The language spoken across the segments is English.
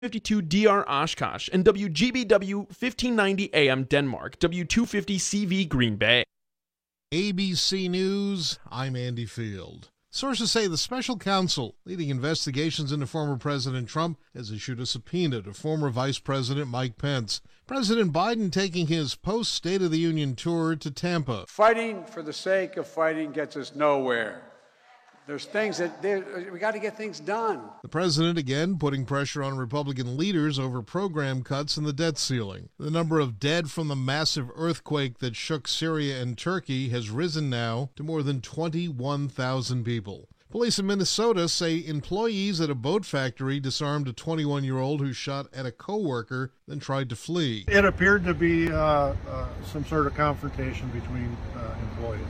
52 DR Oshkosh, and WGBW 1590 AM Denmark, W250 CV Green Bay. ABC News, I'm Andy Field. Sources say the special counsel leading investigations into former President Trump has issued a subpoena to former Vice President Mike Pence. President Biden taking his post-State of the Union tour to Tampa. Fighting for the sake of fighting gets us nowhere. There's things we got to get things done. The president again putting pressure on Republican leaders over program cuts and the debt ceiling. The number of dead from the massive earthquake that shook Syria and Turkey has risen now to more than 21,000 people. Police in Minnesota say employees at a boat factory disarmed a 21-year-old who shot at a co-worker, then tried to flee. It appeared to be some sort of confrontation between employees.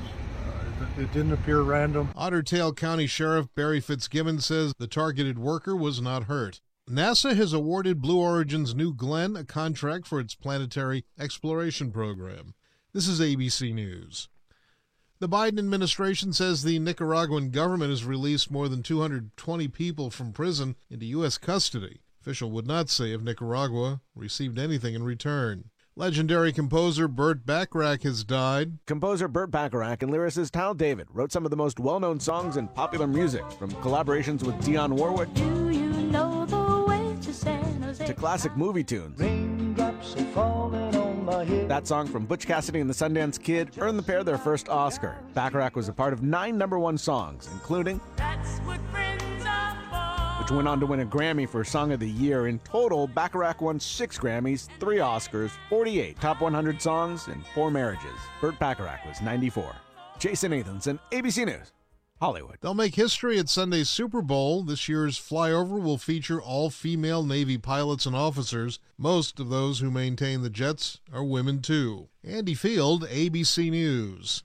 It didn't appear random. Otter Tail County Sheriff Barry Fitzgibbon says the targeted worker was not hurt. NASA has awarded Blue Origin's New Glenn a contract for its planetary exploration program. This is ABC News. The Biden administration says the Nicaraguan government has released more than 220 people from prison into U.S. custody. Official would not say if Nicaragua received anything in return. Legendary composer Burt Bacharach has died. Composer Burt Bacharach and lyricist Hal David wrote some of the most well-known songs in popular music, from collaborations with Dionne Warwick Do you know the way to San Jose? to classic movie tunes. Raindrops are falling on my head. That song from Butch Cassidy and the Sundance Kid earned the pair their first Oscar. Bacharach was a part of 9 #1 songs, including That's what friends are for. which went on to win a Grammy for Song of the Year. In total, Bacharach won 6 Grammys, 3 Oscars, 48 Top 100 songs, and 4 marriages. Burt Bacharach was 94. Jason Nathanson, ABC News, Hollywood. They'll make history at Sunday's Super Bowl. This year's flyover will feature all-female Navy pilots and officers. Most of those who maintain the jets are women, too. Andy Field, ABC News.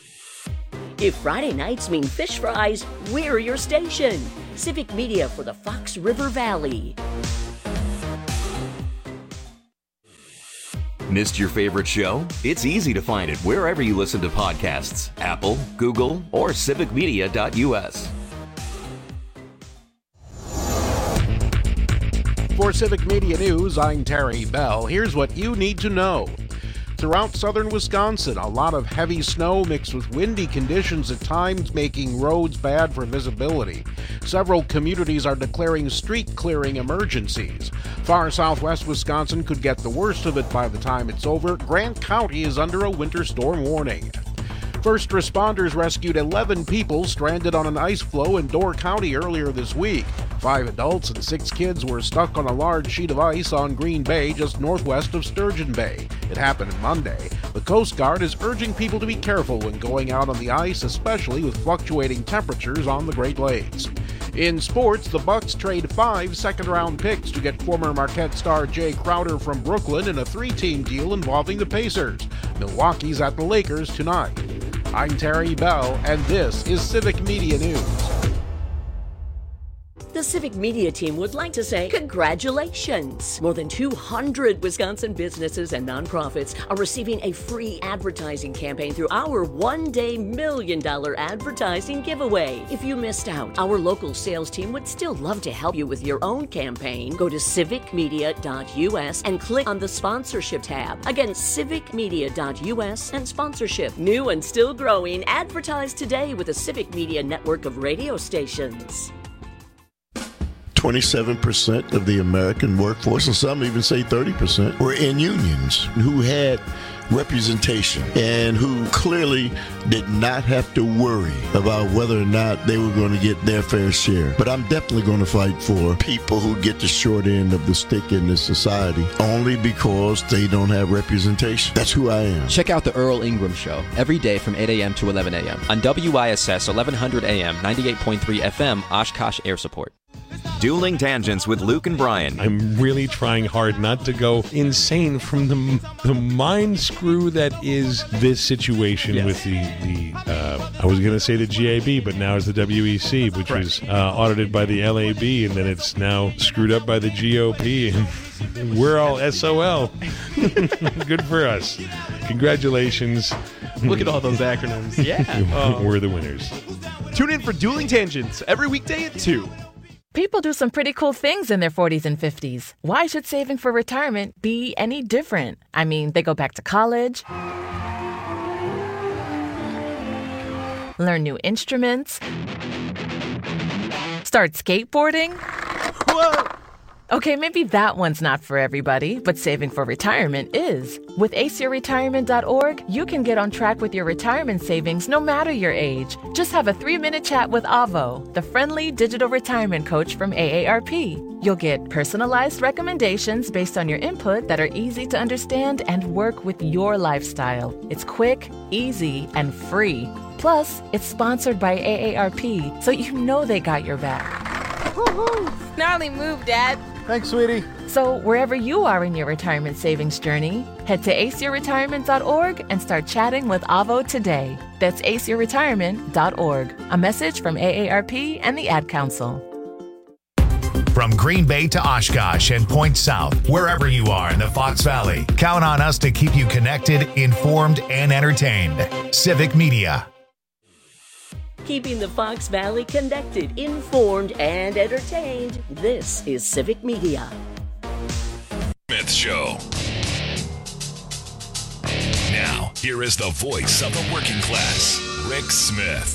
If Friday nights mean fish fries, we're your station. Civic Media for the Fox River Valley. Missed your favorite show? It's easy to find it wherever you listen to podcasts. Apple, Google, or civicmedia.us. For Civic Media News, I'm Terry Bell. Here's what you need to know. Throughout southern Wisconsin, a lot of heavy snow mixed with windy conditions at times, making roads bad for visibility. Several communities are declaring street clearing emergencies. Far southwest Wisconsin could get the worst of it by the time it's over. Grant County is under a winter storm warning. First responders rescued 11 people stranded on an ice floe in Door County earlier this week. 5 adults and 6 kids were stuck on a large sheet of ice on Green Bay just northwest of Sturgeon Bay. It happened Monday. The Coast Guard is urging people to be careful when going out on the ice, especially with fluctuating temperatures on the Great Lakes. In sports, the Bucks trade 5 second-round picks to get former Marquette star Jay Crowder from Brooklyn in a 3-team deal involving the Pacers. Milwaukee's at the Lakers tonight. I'm Terry Bell, and this is Civic Media News. The Civic Media team would like to say congratulations. More than 200 Wisconsin businesses and nonprofits are receiving a free advertising campaign through our one-day $1 million advertising giveaway. If you missed out, our local sales team would still love to help you with your own campaign. Go to civicmedia.us and click on the sponsorship tab. Again, civicmedia.us and sponsorship. New and still growing. Advertise today with the Civic Media network of radio stations. 27% of the American workforce, and some even say 30%, were in unions who had representation and who clearly did not have to worry about whether or not they were going to get their fair share. But I'm definitely going to fight for people who get the short end of the stick in this society only because they don't have representation. That's who I am. Check out the Earl Ingram Show every day from 8 a.m. to 11 a.m. on WISS 1100 AM, 98.3 FM, Oshkosh Air Support. Dueling Tangents with Luke and Brian. I'm really trying hard not to go insane from the mind screw that is this situation with the I was going to say the GAB, but now it's the WEC, which was audited by the LAB, and then it's now screwed up by the GOP, and we're all SOL. Good for us. Congratulations. Look at all those acronyms. Yeah. We're the winners. Tune in for Dueling Tangents every weekday at 2. People do some pretty cool things in their 40s and 50s. Why should saving for retirement be any different? I mean, they go back to college, learn new instruments, start skateboarding. Whoa! Okay, maybe that one's not for everybody, but saving for retirement is. With aceyourretirement.org, you can get on track with your retirement savings no matter your age. Just have a 3-minute chat with Avo, the friendly digital retirement coach from AARP. You'll get personalized recommendations based on your input that are easy to understand and work with your lifestyle. It's quick, easy, and free. Plus, it's sponsored by AARP, so you know they got your back. Woohoo! Gnarly move, Dad. Thanks, sweetie. So wherever you are in your retirement savings journey, head to aceyourretirement.org and start chatting with Avo today. That's aceyourretirement.org. A message from AARP and the Ad Council. From Green Bay to Oshkosh and Point South, wherever you are in the Fox Valley, count on us to keep you connected, informed, and entertained. Civic Media. Keeping the Fox Valley connected, informed, and entertained. This is Civic Media. Smith Show. Now, here is the voice of the working class, Rick Smith.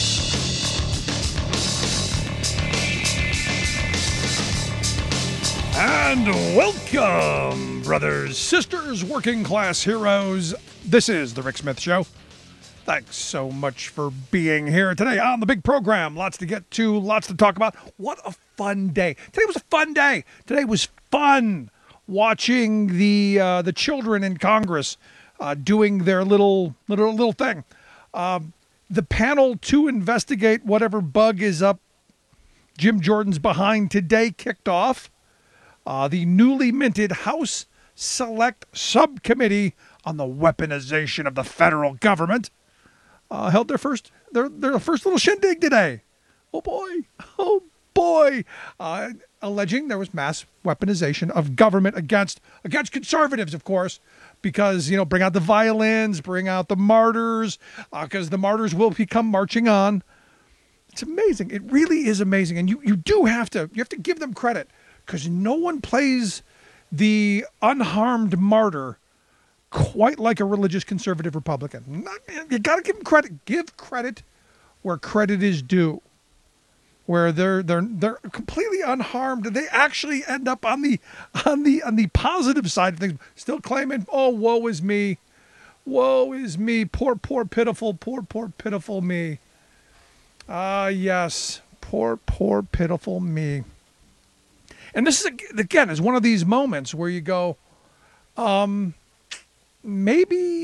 And welcome, brothers, sisters, working class heroes. This is the Rick Smith Show. Thanks so much for being here today on the big program. Lots to get to, lots to talk about. What a fun day. Today was a fun day. Today was fun watching the children in Congress doing their little thing. The panel to investigate whatever bug is up Jim Jordan's behind today kicked off. The newly minted House Select Subcommittee on the Weaponization of the Federal Government held their first little shindig today. Oh boy! Alleging there was mass weaponization of government against conservatives, of course, because bring out the violins, bring out the martyrs, because the martyrs will become marching on. It's amazing. It really is amazing, and you have to give them credit, because no one plays the unharmed martyr quite like a religious conservative Republican. You got to give them credit. Give credit where credit is due. Where they're completely unharmed, they actually end up on the positive side of things, still claiming, "Oh, woe is me, poor pitiful me." Yes, poor pitiful me. And this is again is one of these moments where you go, maybe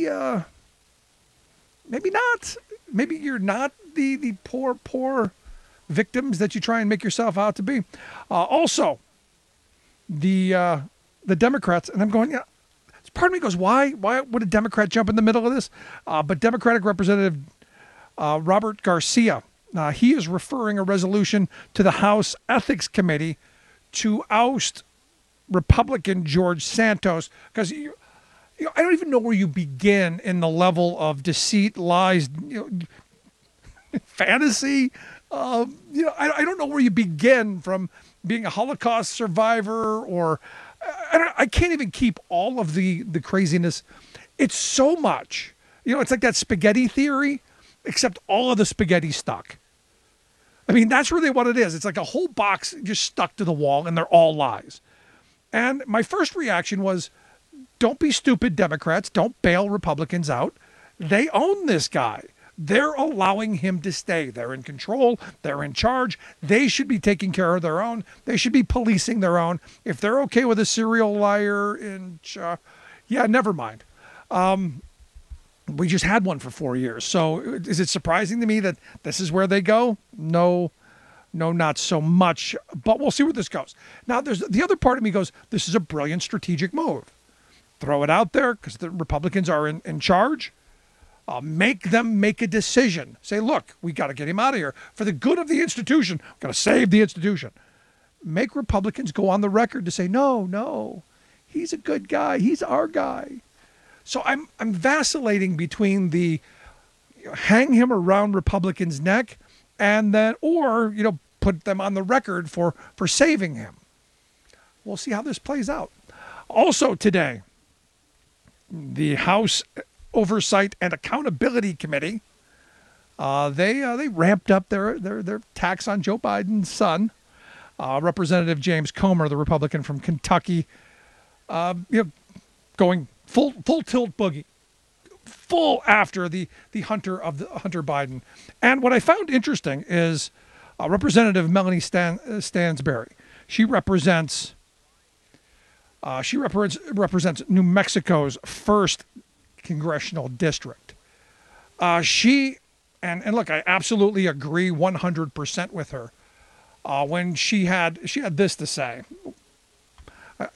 not. Maybe you're not the poor victims that you try and make yourself out to be. Also, the Democrats, and I'm going, part of me goes, why would a Democrat jump in the middle of this? But Democratic Representative Robert Garcia, he is referring a resolution to the House Ethics Committee to oust Republican George Santos, because I don't even know where you begin in the level of deceit, lies, fantasy. I don't know where you begin from being a Holocaust survivor, or I can't even keep all of the craziness. It's so much. It's like that spaghetti theory, except all of the spaghetti stuck. I mean, that's really what it is. It's like a whole box just stuck to the wall, and they're all lies. And my first reaction was, don't be stupid, Democrats. Don't bail Republicans out. They own this guy. They're allowing him to stay. They're in control. They're in charge. They should be taking care of their own. They should be policing their own. If they're okay with a serial liar never mind. We just had one for 4 years. So is it surprising to me that this is where they go? No, not so much. But we'll see where this goes. Now, there's the other part of me goes, this is a brilliant strategic move. Throw it out there because the Republicans are in charge. Make them make a decision. Say, look, we got to get him out of here. For the good of the institution, we've got to save the institution. Make Republicans go on the record to say, no, he's a good guy. He's our guy. So I'm vacillating between the hang him around Republicans' neck and then, or, put them on the record for saving him. We'll see how this plays out. Also today, the House Oversight and Accountability Committee, they ramped up their tax on Joe Biden's son. Representative James Comer, the Republican from Kentucky, going full tilt boogie, full after the Hunter Biden. And what I found interesting is Representative Melanie Stansberry. She represents New Mexico's 1st congressional district. And look, I absolutely agree 100% with her. When she had this to say. What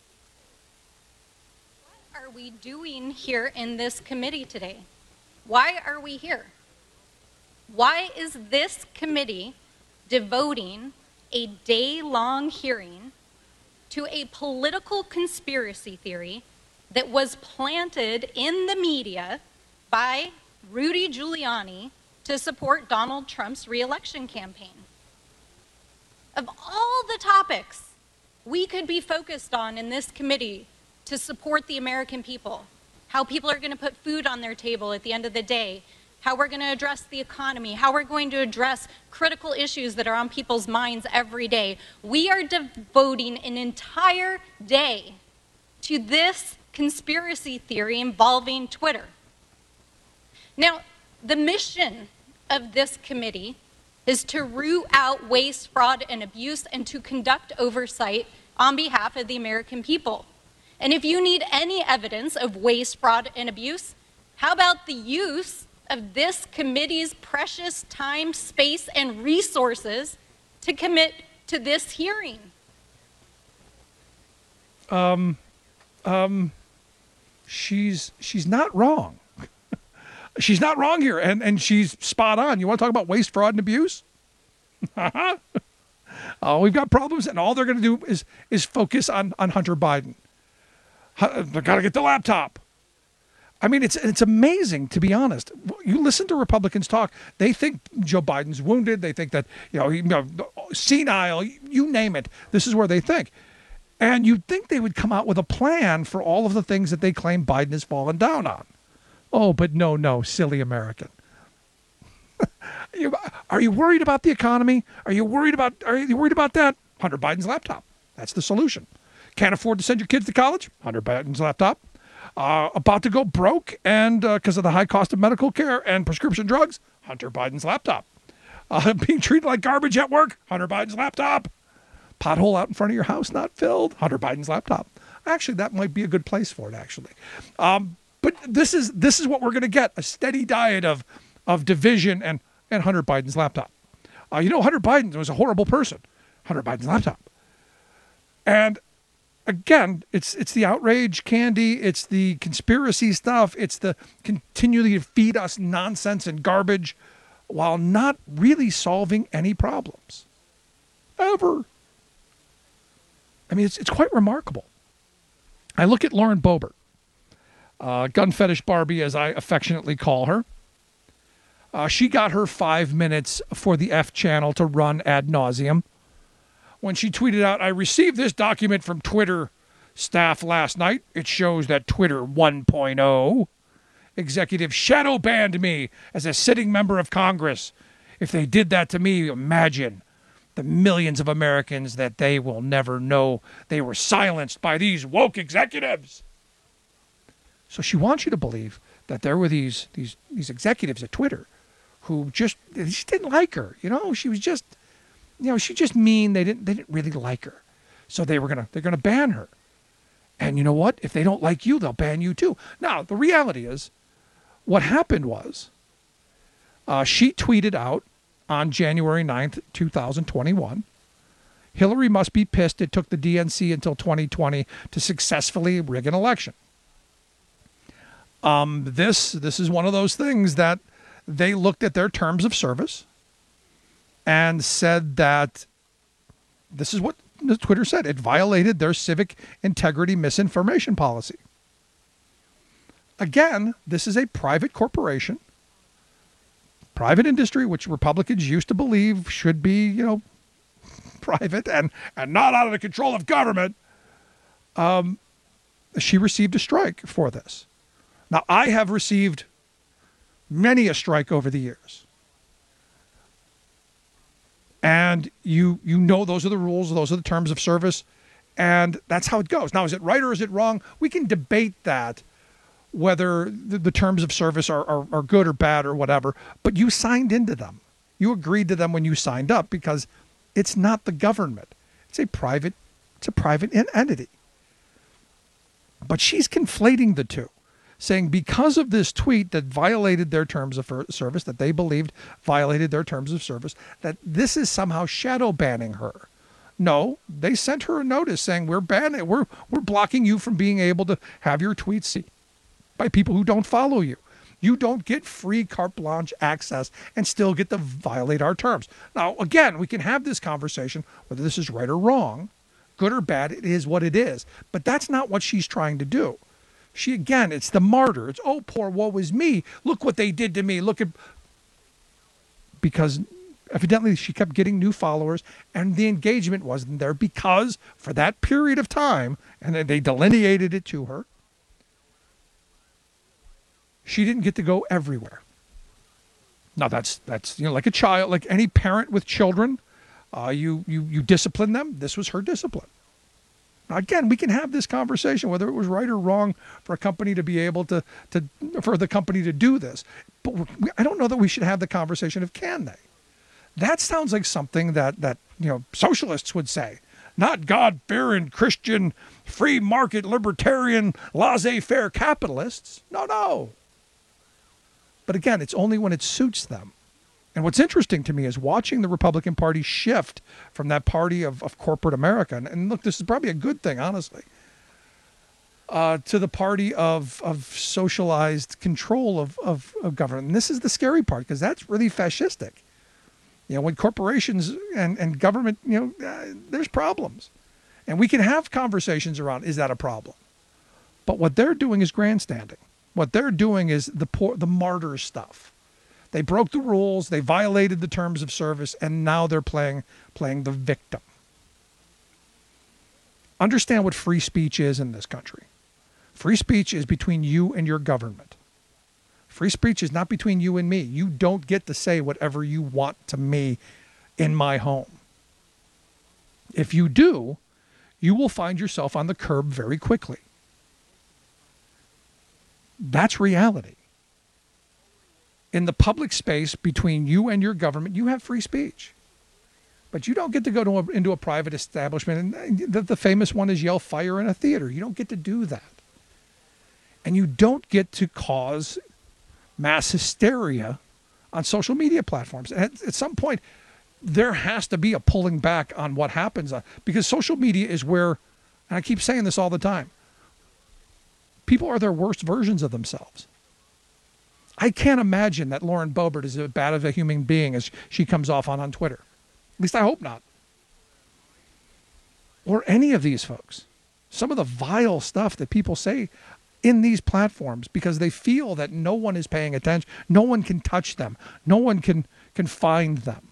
are we doing here in this committee today? Why are we here? Why is this committee devoting a day-long hearing to a political conspiracy theory that was planted in the media by Rudy Giuliani to support Donald Trump's re-election campaign? Of all the topics we could be focused on in this committee to support the American people, how people are going to put food on their table at the end of the day, how we're going to address the economy, how we're going to address critical issues that are on people's minds every day, we are devoting an entire day to this conspiracy theory involving Twitter. Now, the mission of this committee is to root out waste, fraud, and abuse and to conduct oversight on behalf of the American people. And if you need any evidence of waste, fraud, and abuse, how about the use of this committee's precious time, space, and resources to commit to this hearing? She's not wrong. She's not wrong here, and she's spot on. You want to talk about waste, fraud, and abuse? We've got problems, and all they're going to do is focus on Hunter Biden. They've got to get the laptop. I mean, it's amazing, to be honest. You listen to Republicans talk, they think Joe Biden's wounded. They think that, senile, you name it. This is where they think. And you'd think they would come out with a plan for all of the things that they claim Biden has fallen down on. Oh, but no, silly American. Are you worried about the economy? Are you worried about that? Hunter Biden's laptop. That's the solution. Can't afford to send your kids to college? Hunter Biden's laptop. About to go broke and because of the high cost of medical care and prescription drugs? Hunter Biden's laptop. Being treated like garbage at work? Hunter Biden's laptop. Pothole out in front of your house not filled? Hunter Biden's laptop. Actually, that might be a good place for it, actually. But this is what we're going to get, a steady diet of division and Hunter Biden's laptop. Hunter Biden was a horrible person. Hunter Biden's laptop. And again, it's the outrage candy, it's the conspiracy stuff, it's the continually feed us nonsense and garbage while not really solving any problems. Ever. I mean, it's quite remarkable. I look at Lauren Boebert. Gun Fetish Barbie, as I affectionately call her. She got her 5 minutes for the F channel to run ad nauseum when she tweeted out, "I received this document from Twitter staff last night. It shows that Twitter 1.0 executive shadow banned me as a sitting member of Congress. If they did that to me, imagine the millions of Americans that they will never know they were silenced by these woke executives." So she wants you to believe that there were these executives at Twitter who just didn't like her. She was just, she just mean. They didn't really like her. So they're gonna ban her. And you know what? If they don't like you, they'll ban you too. Now, the reality is, what happened was, she tweeted out on January 9th, 2021, "Hillary must be pissed it took the DNC until 2020 to successfully rig an election." This is one of those things that they looked at their terms of service and said that this is what Twitter said. It violated their civic integrity misinformation policy. Again, this is a private corporation, private industry, which Republicans used to believe should be, private and not out of the control of government, she received a strike for this. Now, I have received many a strike over the years. And you know those are the rules, those are the terms of service, and that's how it goes. Now, is it right or is it wrong? We can debate that, whether the terms of service are good or bad or whatever, but you signed into them. You agreed to them when you signed up because it's not the government. It's a private entity. But she's conflating the two, saying because of this tweet that violated their terms of service, that they believed violated their terms of service, that this is somehow shadow banning her. No, they sent her a notice saying we're blocking you from being able to have your tweets seen by people who don't follow you. You don't get free carte blanche access and still get to violate our terms. Now, again, we can have this conversation, whether this is right or wrong, good or bad, it is what it is. But that's not what she's trying to do. It's the martyr. It's, oh, poor woe is me. Look what they did to me. Because evidently she kept getting new followers and the engagement wasn't there because for that period of time, and then they delineated it to her, she didn't get to go everywhere. Now that's like a child, like any parent with children, you discipline them. This was her discipline. Now again, we can have this conversation whether it was right or wrong for a company to be able for the company to do this. But I don't know that we should have the conversation of can they. That sounds like something that socialists would say, not God-fearing Christian free market libertarian laissez-faire capitalists. No. But again, it's only when it suits them. And what's interesting to me is watching the Republican Party shift from that party of corporate America, and look, this is probably a good thing, honestly, to the party of socialized control of government. And this is the scary part, because that's really fascistic. When corporations and government, there's problems. And we can have conversations around, is that a problem? But what they're doing is grandstanding. What they're doing is the martyr stuff. They broke the rules, they violated the terms of service, and now they're playing the victim. Understand what free speech is in this country. Free speech is between you and your government. Free speech is not between you and me. You don't get to say whatever you want to me in my home. If you do, you will find yourself on the curb very quickly. That's reality. In the public space between you and your government, you have free speech. But you don't get to go into a private establishment. And the famous one is yell fire in a theater. You don't get to do that. And you don't get to cause mass hysteria on social media platforms. And at some point, there has to be a pulling back on what happens. Because social media is where, and I keep saying this all the time, people are their worst versions of themselves. I can't imagine that Lauren Boebert is as bad of a human being as she comes off on Twitter. At least I hope not. Or any of these folks. Some of the vile stuff that people say in these platforms because they feel that no one is paying attention. No one can touch them. No one can find them.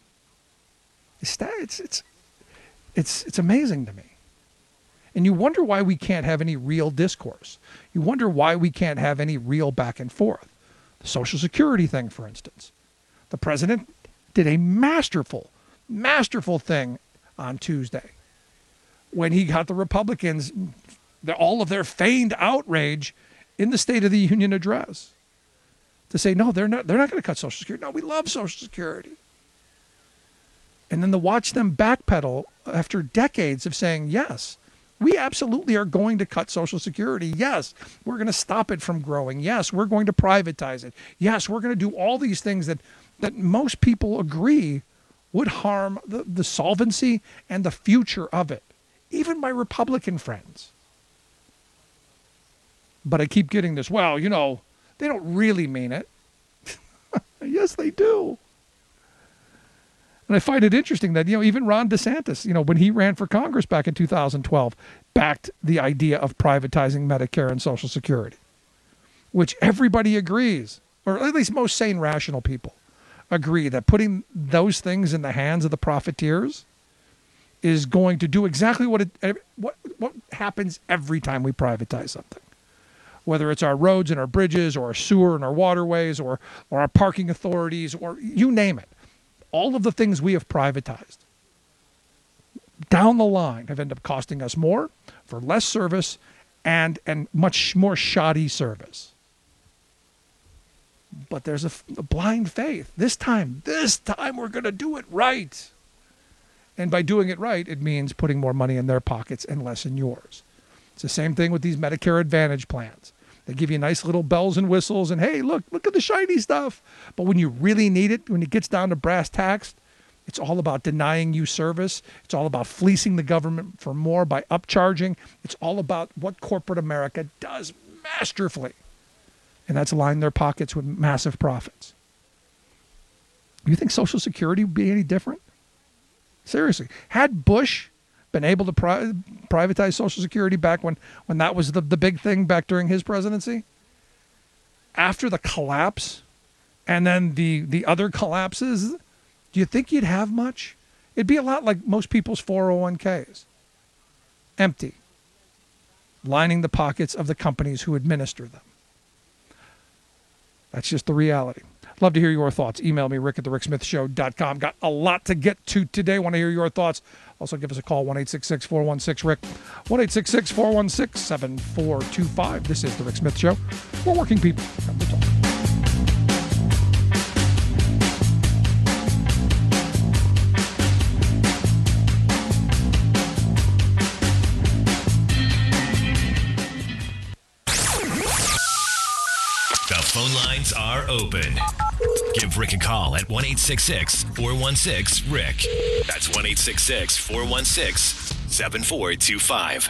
It's amazing to me. And you wonder why we can't have any real discourse. You wonder why we can't have any real back and forth. The Social Security thing, for instance. The president did a masterful thing on Tuesday when he got the Republicans, all of their feigned outrage in the State of the Union address to say, no, they're not going to cut Social Security. No, we love Social Security. And then to watch them backpedal after decades of saying, yes, we absolutely are going to cut Social Security. Yes, we're going to stop it from growing. Yes, we're going to privatize it. Yes, we're going to do all these things that most people agree would harm the solvency and the future of it. Even my Republican friends. But I keep getting this, well, they don't really mean it. Yes, they do. And I find it interesting that, even Ron DeSantis, when he ran for Congress back in 2012, backed the idea of privatizing Medicare and Social Security, which everybody agrees, or at least most sane, rational people agree that putting those things in the hands of the profiteers is going to do exactly what happens every time we privatize something. Whether it's our roads and our bridges or our sewer and our waterways or our parking authorities or you name it. All of the things we have privatized down the line have ended up costing us more for less service and much more shoddy service. But there's a blind faith. This time we're going to do it right. And by doing it right, it means putting more money in their pockets and less in yours. It's the same thing with these Medicare Advantage plans. They give you nice little bells and whistles and, hey, look at the shiny stuff. But when you really need it, when it gets down to brass tacks, it's all about denying you service. It's all about fleecing the government for more by upcharging. It's all about what corporate America does masterfully. And that's line their pockets with massive profits. You think Social Security would be any different? Seriously. Had Bush been able to privatize Social Security back when that was the big thing back during his presidency, after the collapse and then the other collapses, do you think you'd have much? It'd be a lot like most people's 401ks. Empty. Lining the pockets of the companies who administer them. That's just the reality. Love to hear your thoughts. Email me, rick@thericksmithshow.com. Got a lot to get to today. Want to hear your thoughts. Also, give us a call, 1-866-416-RICK, 1-866-416-7425. This is The Rick Smith Show. We're working people. Come to talk. Phone lines are open. Give Rick a call at 1-866-416-RICK. That's 1-866-416-7425.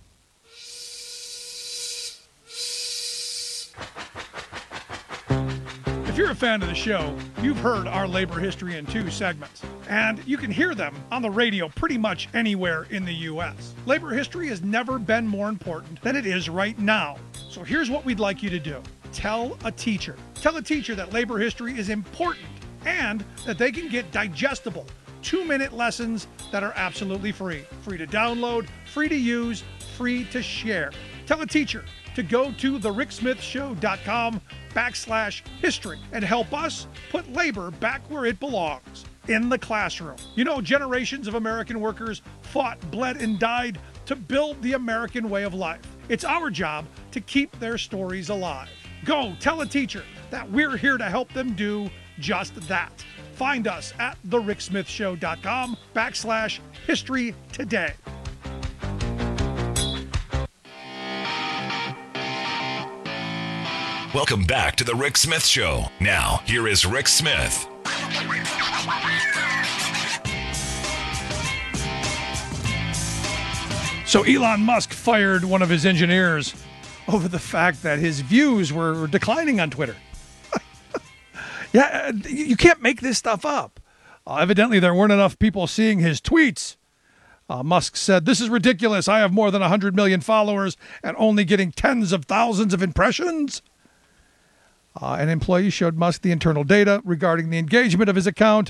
If you're a fan of the show, you've heard our labor history in 2 segments, and you can hear them on the radio pretty much anywhere in the U.S. Labor history has never been more important than it is right now. So here's what we'd like you to do. Tell a teacher. Tell a teacher that labor history is important and that they can get digestible 2-minute lessons that are absolutely free. Free to download, free to use, free to share. Tell a teacher to go to thericksmithshow.com/history and help us put labor back where it belongs, in the classroom. You know, generations of American workers fought, bled, and died to build the American way of life. It's our job to keep their stories alive. Go tell a teacher that we're here to help them do just that. Find us at thericksmithshow.com/history today. Welcome back to The Rick Smith Show. Now, here is Rick Smith. So Elon Musk fired one of his engineers over the fact that his views were declining on Twitter. Yeah, you can't make this stuff up. Evidently, there weren't enough people seeing his tweets. Musk said, "This is ridiculous. I have more than 100 million followers and only getting tens of thousands of impressions." An employee showed Musk the internal data regarding the engagement of his account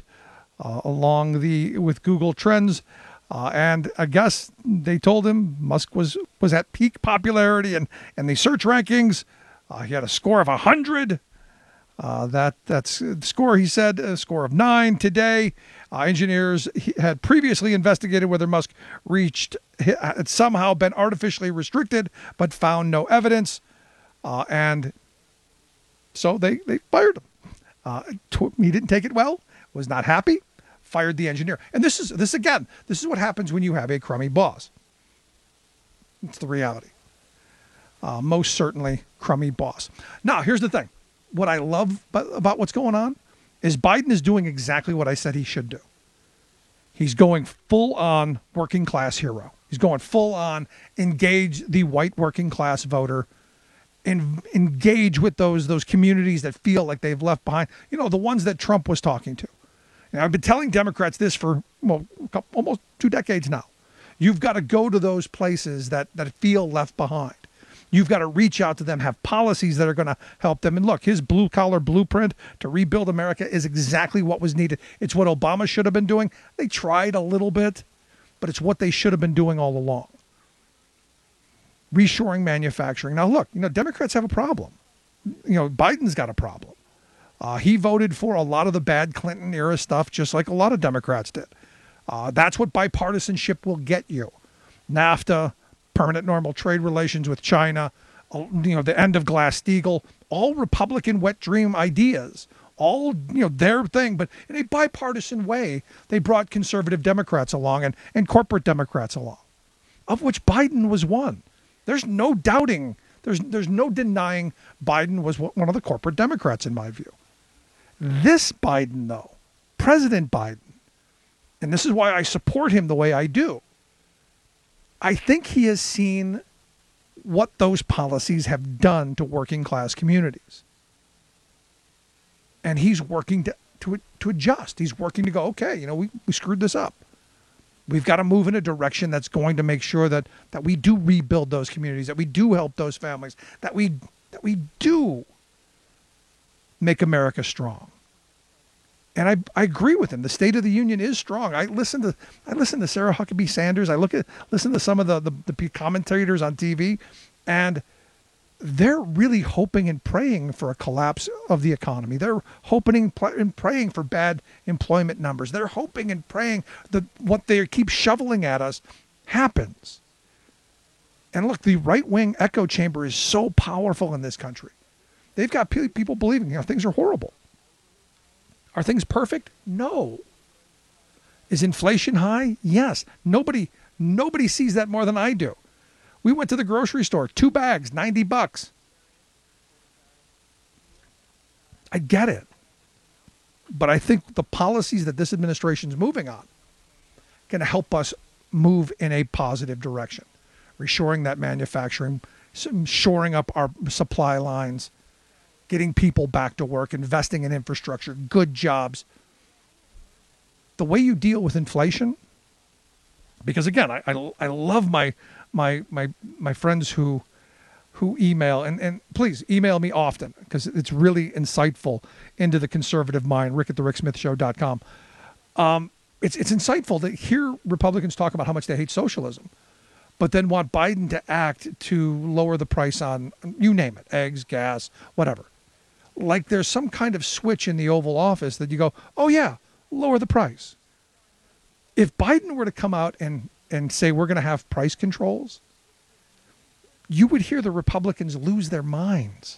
with Google Trends. And I guess they told him Musk was at peak popularity and the search rankings. He had a score of 100. That's the score, he said, a score of 9 today. Engineers had previously investigated whether Musk had somehow been artificially restricted, but found no evidence. And so they fired him. He didn't take it well, was not happy. Fired the engineer. And this is what happens when you have a crummy boss. It's the reality. Most certainly crummy boss. Now, here's the thing. What I love about what's going on is Biden is doing exactly what I said he should do. He's going full on working class hero. He's going full on engage the white working class voter and engage with those communities that feel like they've left behind. You know, the ones that Trump was talking to. Now, I've been telling Democrats this for almost 2 decades now. You've got to go to those places that feel left behind. You've got to reach out to them, have policies that are going to help them. And look, his blue-collar blueprint to rebuild America is exactly what was needed. It's what Obama should have been doing. They tried a little bit, but it's what they should have been doing all along. Reshoring manufacturing. Now, look, Democrats have a problem. Biden's got a problem. He voted for a lot of the bad Clinton era stuff, just like a lot of Democrats did. That's what bipartisanship will get you. NAFTA, permanent normal trade relations with China, the end of Glass-Steagall, all Republican wet dream ideas, all, their thing. But in a bipartisan way, they brought conservative Democrats along and corporate Democrats along, of which Biden was one. There's no doubting, there's no denying Biden was one of the corporate Democrats in my view. This Biden, though, President Biden, and this is why I support him the way I do, I think he has seen what those policies have done to working class communities. And he's working to adjust. He's working to go, okay, we screwed this up. We've got to move in a direction that's going to make sure that we do rebuild those communities, that we do help those families, that we do make America strong. And I agree with him. The State of the Union is strong. I listen to Sarah Huckabee Sanders. Listen to some of the commentators on TV, and they're really hoping and praying for a collapse of the economy. They're hoping and praying for bad employment numbers. They're hoping and praying that what they keep shoveling at us happens. And look, the right-wing echo chamber is so powerful in this country. They've got people believing things are horrible. Are things perfect? No. Is inflation high? Yes. Nobody sees that more than I do. We went to the grocery store, 2 bags, $90. I get it. But I think the policies that this administration is moving on can help us move in a positive direction. Reshoring that manufacturing, shoring up our supply lines, getting people back to work, investing in infrastructure, good jobs. The way you deal with inflation, because again, I love my friends who email, and please email me often because it's really insightful into the conservative mind, rick@thericksmithshow.com. It's insightful to hear Republicans talk about how much they hate socialism, but then want Biden to act to lower the price on, you name it, eggs, gas, whatever. Like there's some kind of switch in the Oval Office that you go, oh yeah, lower the price. If Biden were to come out and say we're going to have price controls, you would hear the Republicans lose their minds.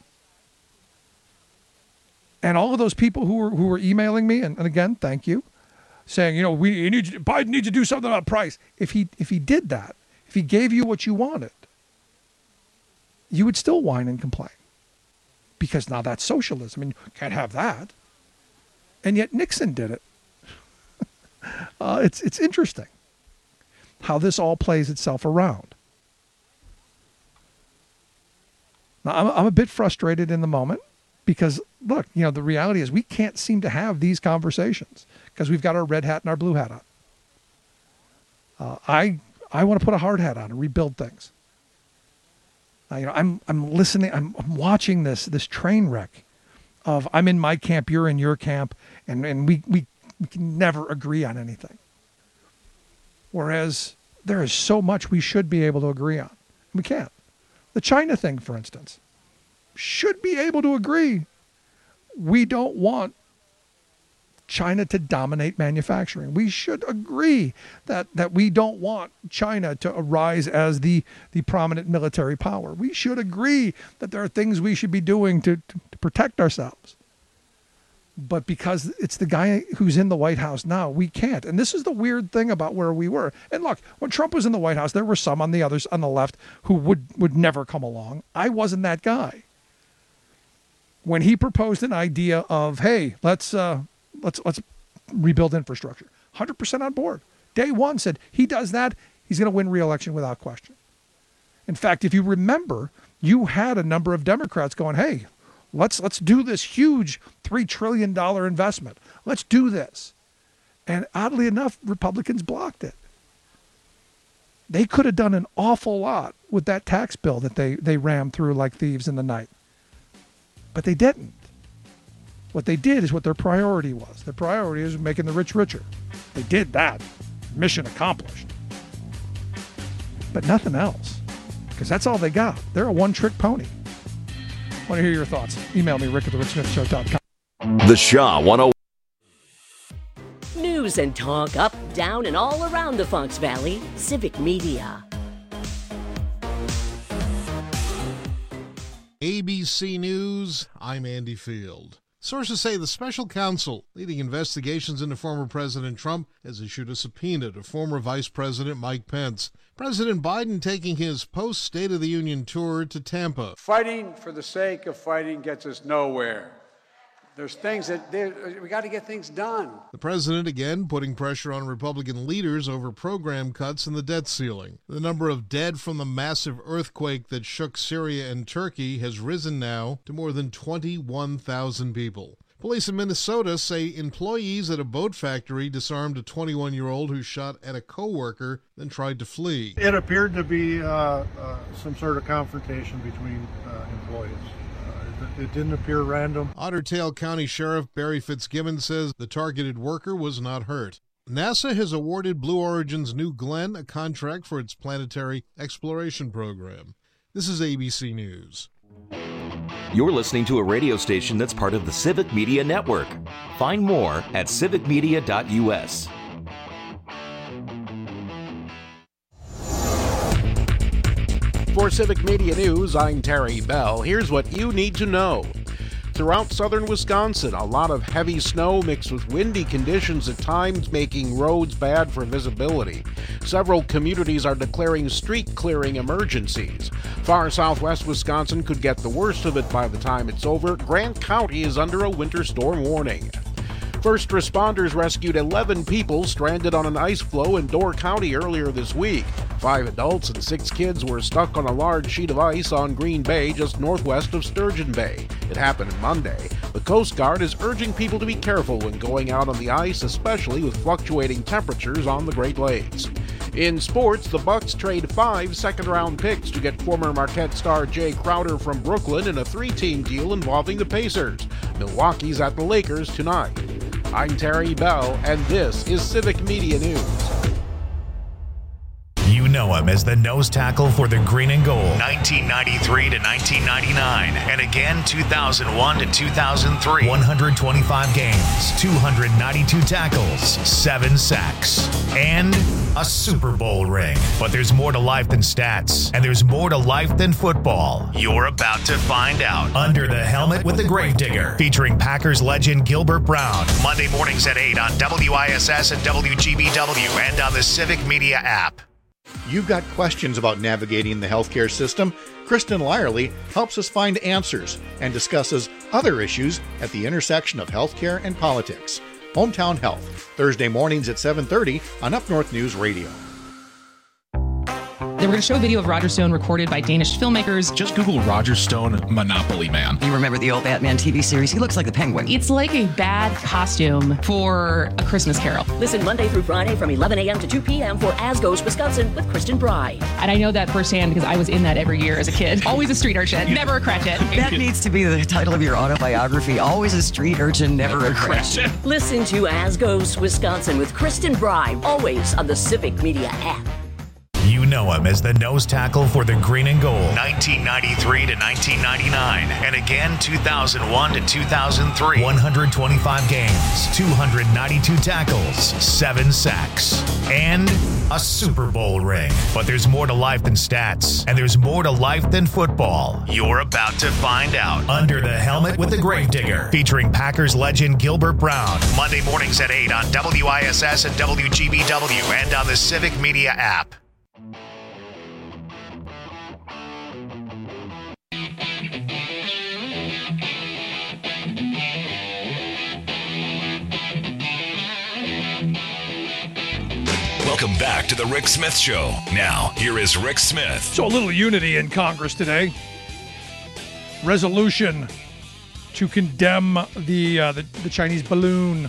And all of those people who were emailing me, and again, thank you, saying, Biden needs to do something about price. If he did that, if he gave you what you wanted, you would still whine and complain. Because now that's socialism, and you can't have that. And yet Nixon did it. It's interesting how this all plays itself around. Now, I'm a bit frustrated in the moment because, look, the reality is we can't seem to have these conversations because we've got our red hat and our blue hat on. I want to put a hard hat on and rebuild things. I'm listening. I'm watching this train wreck of I'm in my camp, you're in your camp, and we can never agree on anything. Whereas there is so much we should be able to agree on. We can't. The China thing, for instance, should be able to agree. We don't want China to dominate manufacturing. We should agree that we don't want China to arise as the prominent military power. We should agree that there are things we should be doing to protect ourselves. But because it's the guy who's in the White House now, we can't. And this is the weird thing about where we were. And look, when Trump was in the White House, there were some on the left who would never come along. I wasn't that guy. When he proposed an idea of, hey, let's rebuild infrastructure, 100% on board. Day one said he does that, he's going to win re-election without question. In fact, if you remember, you had a number of Democrats going, hey, let's do this huge $3 trillion investment. Let's do this. And oddly enough, Republicans blocked it. They could have done an awful lot with that tax bill that they rammed through like thieves in the night. But they didn't. What they did is what their priority was. Their priority is making the rich richer. They did that. Mission accomplished. but nothing else, because that's all they got. They're a one-trick pony. Want to hear your thoughts? Email me, rick@thericksmithshow.com. The Shaw 101. News and talk up, down, and all around the Fox Valley. Civic Media. ABC News, I'm Andy Field. Sources say the special counsel leading investigations into former President Trump has issued a subpoena to former Vice President Mike Pence. President Biden taking his post-State of the Union tour to Tampa. Fighting for the sake of fighting gets us nowhere. There's things we got to get things done. The president again putting pressure on Republican leaders over program cuts and the debt ceiling. The number of dead from the massive earthquake that shook Syria and Turkey has risen now to more than 21,000 people. Police in Minnesota say employees at a boat factory disarmed a 21-year-old who shot at a co-worker, then tried to flee. It appeared to be some sort of confrontation between employees. It didn't appear random. Otter Tail County Sheriff Barry Fitzgibbon says the targeted worker was not hurt. NASA has awarded Blue Origin's New Glenn a contract for its planetary exploration program. This is ABC News. You're listening to a radio station that's part of the Civic Media Network. Find more at civicmedia.us. For Civic Media News, I'm Terry Bell. Here's what you need to know. Throughout southern Wisconsin, a lot of heavy snow mixed with windy conditions at times making roads bad for visibility. Several communities are declaring street clearing emergencies. Far southwest Wisconsin could get the worst of it by the time it's over. Grant County is under a winter storm warning. First responders rescued 11 people stranded on an ice floe in Door County earlier this week. 5 adults and 6 kids were stuck on a large sheet of ice on Green Bay just northwest of Sturgeon Bay. It happened Monday. The Coast Guard is urging people to be careful when going out on the ice, especially with fluctuating temperatures on the Great Lakes. In sports, the Bucks trade 5 second-round picks to get former Marquette star Jay Crowder from Brooklyn in a 3-team deal involving the Pacers. Milwaukee's at the Lakers tonight. I'm Terry Bell, and this is Civic Media News. You know him as the nose tackle for the Green and Gold, 1993 to 1999, and again 2001 to 2003. 125 games, 292 tackles, 7 sacks, and a Super Bowl ring. But there's more to life than stats, and there's more to life than football. You're about to find out. Under the Helmet with the Gravedigger, featuring Packers legend Gilbert Brown. Monday mornings at 8 on WISS and WGBW, and on the Civic Media app. You've got questions about navigating the healthcare system? Kristen Lyerly helps us find answers and discusses other issues at the intersection of healthcare and politics. Hometown Health, Thursday mornings at 7:30 on Up North News Radio. They were going to show a video of Roger Stone recorded by Danish filmmakers. Just Google Roger Stone Monopoly Man. You remember the old Batman TV series? He looks like the Penguin. It's like a bad costume for A Christmas Carol. Listen Monday through Friday from 11 a.m. to 2 p.m. for As Goes Wisconsin with Kristen Bry. And I know that firsthand because I was in that every year as a kid. Always a street urchin, never a cratchit. That needs to be the title of your autobiography. Always a street urchin, never a cratchit. Listen to As Goes Wisconsin with Kristen Bry, always on the Civic Media app. You know him as the nose tackle for the Green and Gold, 1993 to 1999, and again 2001 to 2003. 125 games, 292 tackles, 7 sacks, and a Super Bowl ring. But there's more to life than stats, and there's more to life than football. You're about to find out. Under the Helmet with the Gravedigger, featuring Packers legend Gilbert Brown. Monday mornings at 8 on WISS and WGBW, and on the Civic Media app. Welcome back to the Rick Smith Show. Now, here is Rick Smith. So a little unity in Congress today. Resolution to condemn the Chinese balloon.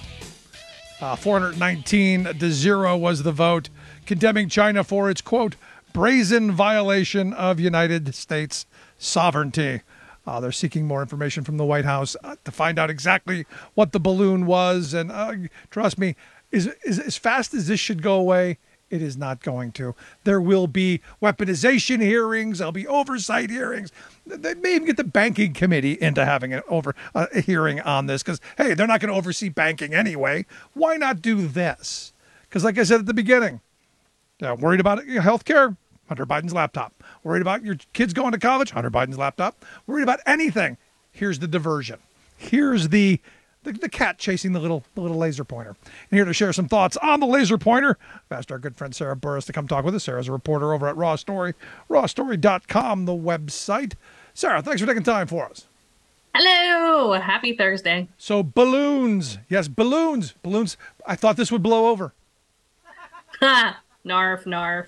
419-0 was the vote, condemning China for its, quote, brazen violation of United States sovereignty. They're seeking more information from the White House to find out exactly what the balloon was. And trust me, as fast as this should go away, It is not going to. There will be weaponization hearings. There'll be oversight hearings. They may even get the banking committee into having a hearing on this because, hey, they're not going to oversee banking anyway. Why not do this? Because like I said at the beginning, worried about health care? Hunter Biden's laptop. Worried about your kids going to college? Hunter Biden's laptop. Worried about anything? Here's the diversion. Here's the cat chasing the little laser pointer. And here to share some thoughts on the laser pointer, I've asked our good friend Sarah Burris to come talk with us. Sarah's a reporter over at Raw Story, rawstory.com, the website. Sarah, thanks for taking time for us. Hello. Happy Thursday. So balloons. Yes, balloons. Balloons. I thought this would blow over. Ha! Narf.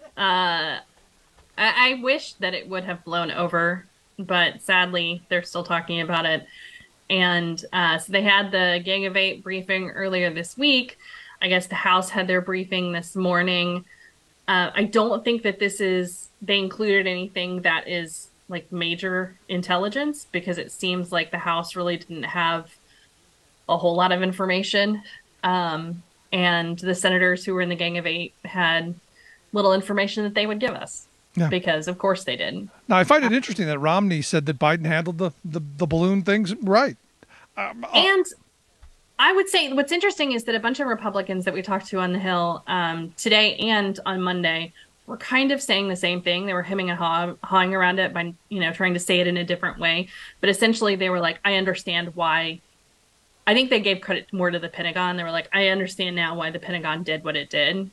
I wish that it would have blown over, but sadly, they're still talking about it. And so they had the Gang of Eight briefing earlier this week. I guess the House had their briefing this morning. I don't think that they included anything that is like major intelligence, because it seems like the House really didn't have a whole lot of information. And the senators who were in the Gang of Eight had little information that they would give us. Yeah. Because of course they did. Now I find it interesting that Romney said that Biden handled the balloon things right. And I would say what's interesting is that a bunch of Republicans that we talked to on the Hill today and on Monday were kind of saying the same thing. They were hemming and hawing around it by, trying to say it in a different way. But essentially they were like, I understand why. I think they gave credit more to the Pentagon. They were like, I understand now why the Pentagon did what it did.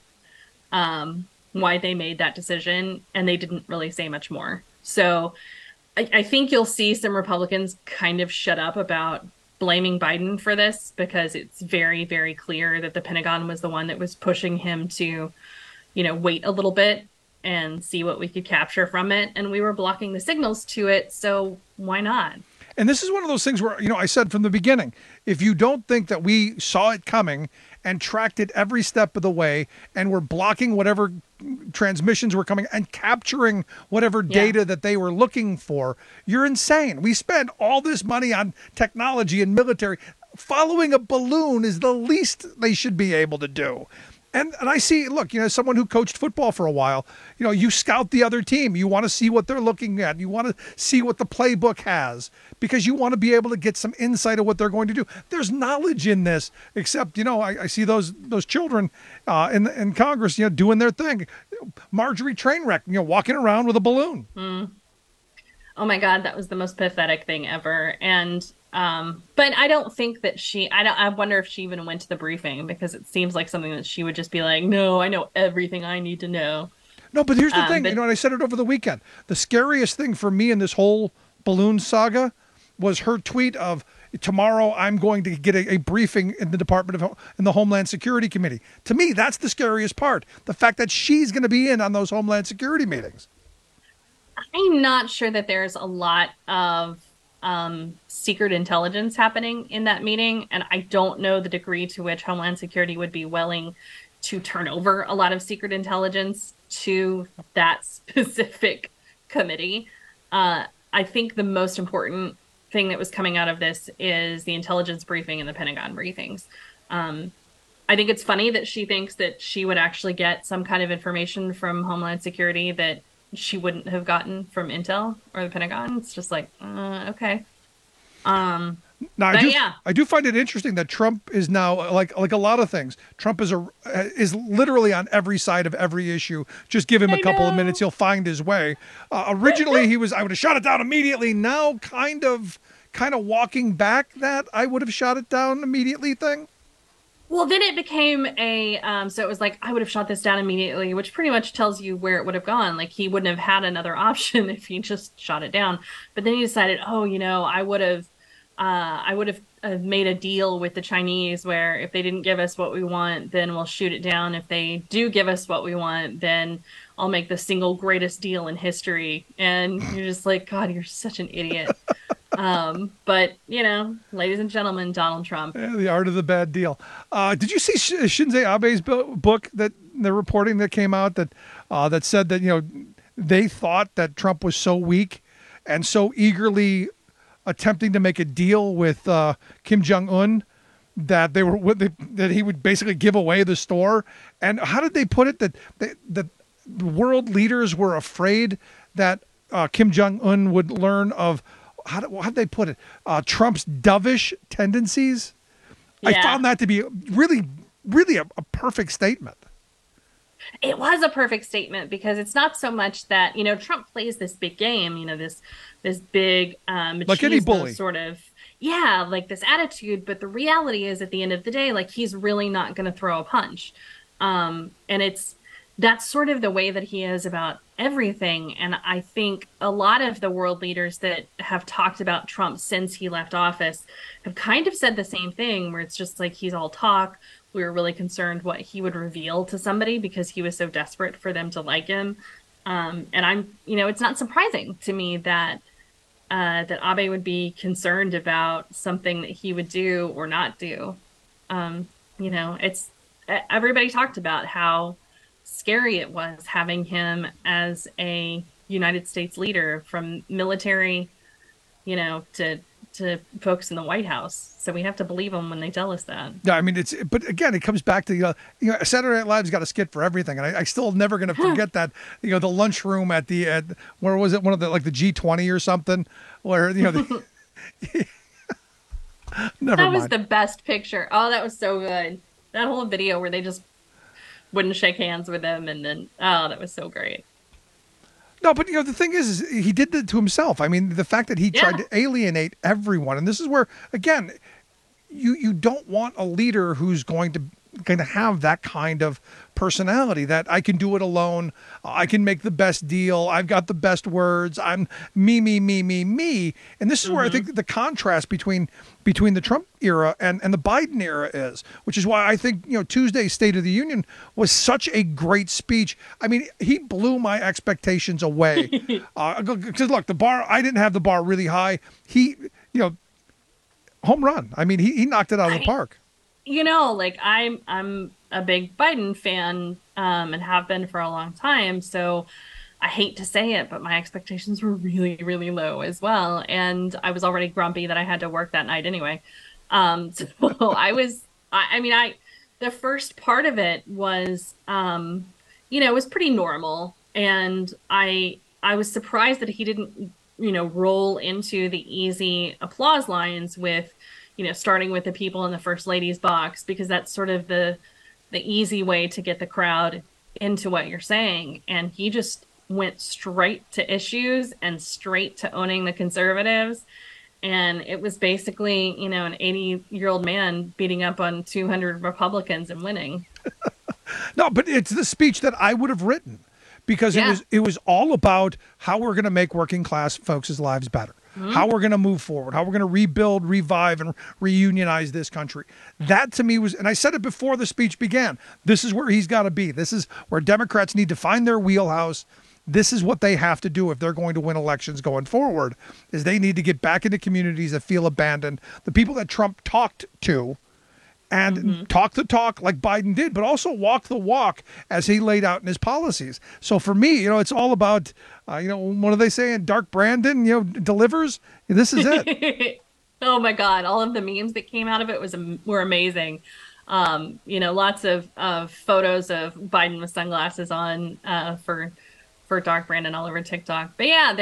Why they made that decision, and they didn't really say much more. So I think you'll see some Republicans kind of shut up about blaming Biden for this, because it's very, very clear that the Pentagon was the one that was pushing him to, wait a little bit and see what we could capture from it. And we were blocking the signals to it. So why not? And this is one of those things where, I said from the beginning, if you don't think that we saw it coming and tracked it every step of the way and were blocking whatever transmissions were coming and capturing whatever data that they were looking for, you're insane. We spend all this money on technology and military. Following a balloon is the least they should be able to do. And I see, look, as someone who coached football for a while, you scout the other team. You want to see what they're looking at. You want to see what the playbook has, because you want to be able to get some insight of what they're going to do. There's knowledge in this, except, I see those children in Congress, doing their thing. Marjorie Trainwreck, walking around with a balloon. Oh my God, that was the most pathetic thing ever. And but I don't think that I wonder if she even went to the briefing, because it seems like something that she would just be like, no, I know everything I need to know. No, but here's the thing, and I said it over the weekend. The scariest thing for me in this whole balloon saga was her tweet of, tomorrow I'm going to get a briefing in the Homeland Security Committee. To me, that's the scariest part. The fact that she's going to be in on those Homeland Security meetings. I'm not sure that there's a lot of secret intelligence happening in that meeting, and I don't know the degree to which Homeland Security would be willing to turn over a lot of secret intelligence to that specific committee. I think the most important thing that was coming out of this is the intelligence briefing and the Pentagon briefings. I think it's funny that she thinks that she would actually get some kind of information from Homeland Security that she wouldn't have gotten from Intel or the Pentagon. It's just like, okay. Now, I do find it interesting that Trump is now, like a lot of things, Trump is literally on every side of every issue. Just give him a couple of minutes, he'll find his way. Originally, I would have shot it down immediately. Now, kind of walking back that I would have shot it down immediately thing. Well, then it became so it was like, I would have shot this down immediately, which pretty much tells you where it would have gone. Like, he wouldn't have had another option if he just shot it down. But then he decided, I would have made a deal with the Chinese where if they didn't give us what we want, then we'll shoot it down. If they do give us what we want, then I'll make the single greatest deal in history. And you're just like, God, you're such an idiot. But, ladies and gentlemen, Donald Trump. Yeah, the art of the bad deal. Did you see Shinzo Abe's book that the reporting that came out that said that, they thought that Trump was so weak and so eagerly attempting to make a deal with Kim Jong-un that that he would basically give away the store. And how did they put it? That world leaders were afraid that Kim Jong-un would learn of, how'd they put it? Trump's dovish tendencies. Yeah. I found that to be really, really a perfect statement. It was a perfect statement because it's not so much that, Trump plays this big game, this big like any bully sort of, like this attitude. But the reality is, at the end of the day, like, he's really not going to throw a punch. And that's sort of the way that he is about everything. And I think a lot of the world leaders that have talked about Trump since he left office have kind of said the same thing, where it's just like, he's all talk. We were really concerned what he would reveal to somebody because he was so desperate for them to like him. And it's not surprising to me that Abe would be concerned about something that he would do or not do. It's everybody talked about how scary it was having him as a United States leader, from military, to folks in the White House. So we have to believe them when they tell us that. Yeah, I mean, but again, it comes back to, Saturday Night Live's got a skit for everything. And I still never going to forget that, the lunchroom at where was it? One of the, like the G20 or something, where, never that was the best picture. Oh, that was so good. That whole video where they just wouldn't shake hands with him. And then, that was so great. No, but the thing is he did that to himself. I mean, the fact that he tried to alienate everyone, and this is where, again, you don't want a leader who's going to have that kind of personality, that I can do it alone, I can make the best deal, I've got the best words, I'm me. And this is where I think the contrast between the Trump era and the Biden era is, which is why I think, Tuesday's State of the Union was such a great speech. I mean, he blew my expectations away. Because look, I didn't have the bar really high. He, home run. I mean, he knocked it out of the park. I'm a big Biden fan, and have been for a long time. So I hate to say it, but my expectations were really, really low as well. And I was already grumpy that I had to work that night anyway. So the first part of it was, it was pretty normal. And I was surprised that he didn't, roll into the easy applause lines with, starting with the people in the First Lady's box, because that's sort of the easy way to get the crowd into what you're saying. And he just went straight to issues and straight to owning the conservatives. And it was basically, an 80-year-old man beating up on 200 Republicans and winning. No, but it's the speech that I would have written, because it was all about how we're going to make working class folks' lives better. How we're going to move forward, how we're going to rebuild, revive, and reunionize this country. That to me was, and I said it before the speech began, this is where he's got to be. This is where Democrats need to find their wheelhouse. This is what they have to do if they're going to win elections going forward, is they need to get back into communities that feel abandoned. The people that Trump talked to, and talk the talk like Biden did, but also walk the walk as he laid out in his policies. So for me, it's all about, what are they saying? Dark Brandon, delivers. This is it. Oh my God. All of the memes that came out of it were amazing. Lots of photos of Biden with sunglasses on, for Dark Brandon all over TikTok. But yeah,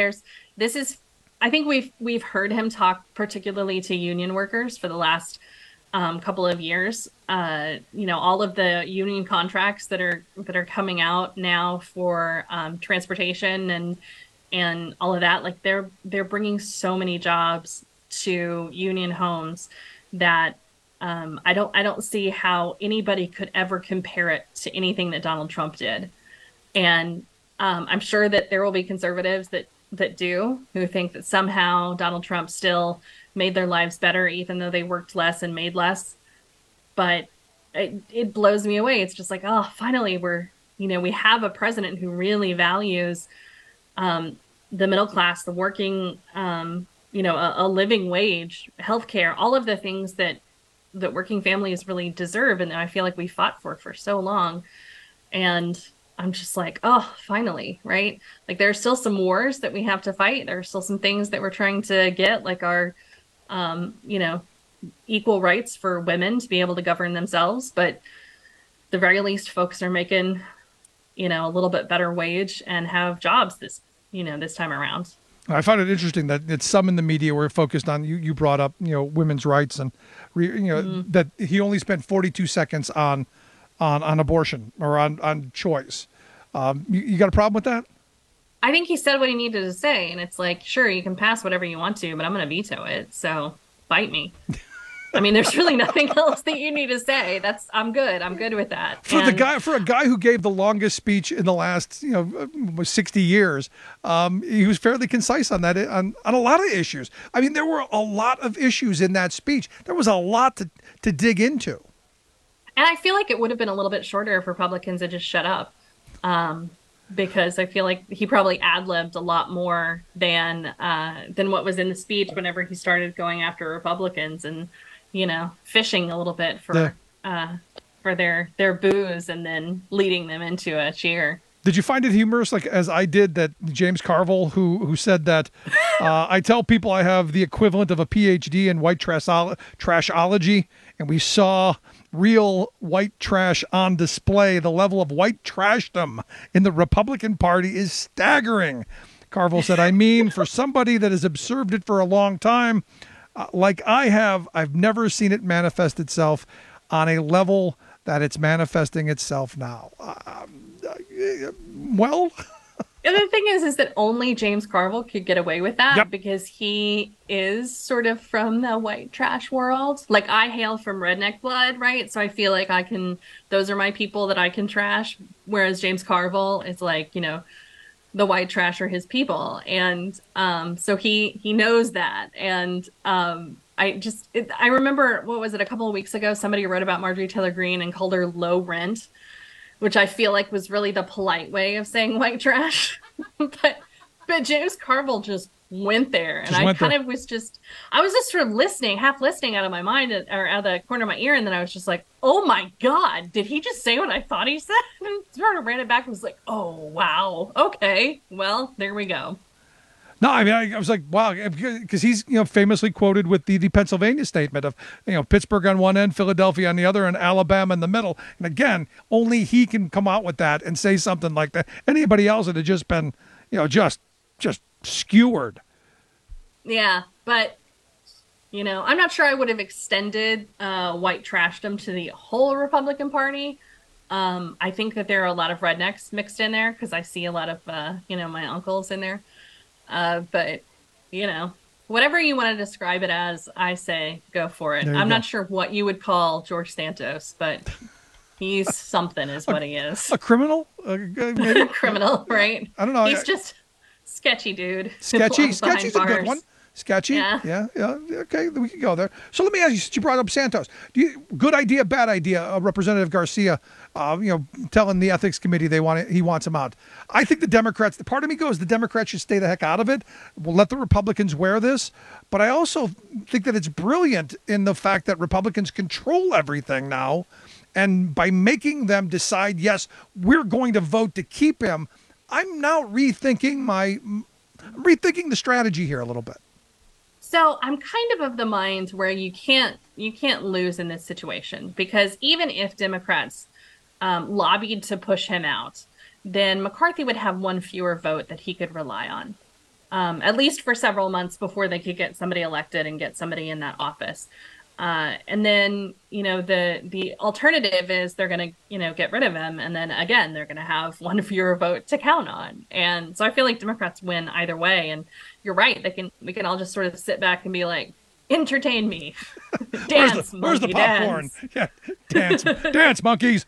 I think we've heard him talk particularly to union workers for the last couple of years. All of the union contracts that are coming out now for transportation and all of that, like they're bringing so many jobs to union homes that I don't see how anybody could ever compare it to anything that Donald Trump did. And I'm sure that there will be conservatives that who think that somehow Donald Trump still made their lives better, even though they worked less and made less. But it blows me away. It's just like, oh, finally we have a president who really values the middle class, the working, a living wage, healthcare, all of the things that working families really deserve. And I feel like we fought for so long. And I'm just like, oh, finally, right? Like, there are still some wars that we have to fight. There are still some things that we're trying to get, like our, equal rights for women to be able to govern themselves, but the very least folks are making, a little bit better wage and have jobs this time around. I find it interesting that some in the media were focused on, you brought up, women's rights and, that he only spent 42 seconds on abortion or on choice. You got a problem with that? I think he said what he needed to say, and it's like, sure, you can pass whatever you want to, but I'm going to veto it. So bite me. I mean, there's really nothing else that you need to say. I'm good. I'm good with that. For a guy who gave the longest speech in the last, 60 years, he was fairly concise on that, on a lot of issues. I mean, there were a lot of issues in that speech. There was a lot to dig into. And I feel like it would have been a little bit shorter if Republicans had just shut up. Because I feel like he probably ad-libbed a lot more than what was in the speech whenever he started going after Republicans and, fishing a little bit for their boos and then leading them into a cheer. Did you find it humorous, like as I did, that James Carville, who said that I tell people I have the equivalent of a PhD in white trashology, and we saw real white trash on display. The level of white trashdom in the Republican Party is staggering. Carville said, I mean, for somebody that has observed it for a long time, like I have, I've never seen it manifest itself on a level that it's manifesting itself now. Well... The other thing is that only James Carville could get away with that because he is sort of from the white trash world. Like, I hail from redneck blood, right? So I feel like those are my people that I can trash. Whereas James Carville is like, the white trash are his people. And so he knows that. And I remember, what was it, a couple of weeks ago, somebody wrote about Marjorie Taylor Greene and called her low rent, which I feel like was really the polite way of saying white trash. but James Carville just went there. And I was just sort of half listening out of my mind or out of the corner of my ear. And then I was just like, oh my God, did he just say what I thought he said? And sort of ran it back and was like, oh, wow. Okay, well, there we go. No, I mean, I was like, wow, because he's, famously quoted with the Pennsylvania statement of, Pittsburgh on one end, Philadelphia on the other, and Alabama in the middle. And again, only he can come out with that and say something like that. Anybody else would have just been, just skewered. Yeah, but, I'm not sure I would have extended white trashdom to the whole Republican Party. I think that there are a lot of rednecks mixed in there because I see a lot of, my uncles in there. But, whatever you want to describe it as, I say go for it. I'm not sure what you would call George Santos, but he's something is what he is. A criminal? A criminal, right? I don't know. He's just sketchy dude. Sketchy's a good one. Sketchy? Yeah. Okay, we can go there. So let me ask you, since you brought up Santos, good idea, bad idea, Representative Garcia, telling the ethics committee he wants him out. I think the Democrats, the part of me goes, the Democrats should stay the heck out of it. We'll let the Republicans wear this. But I also think that it's brilliant in the fact that Republicans control everything now. And by making them decide, yes, we're going to vote to keep him, I'm now rethinking the strategy here a little bit. So I'm kind of the mind where you can't lose in this situation, because even if Democrats lobbied to push him out, then McCarthy would have one fewer vote that he could rely on, at least for several months before they could get somebody elected and get somebody in that office. And then, the alternative is they're going to, get rid of him. And then again, they're going to have one fewer vote to count on. And so I feel like Democrats win either way. And you're right. We can all just sort of sit back and be like, entertain me. Dance, where's the popcorn? Dance. Yeah, dance, monkeys.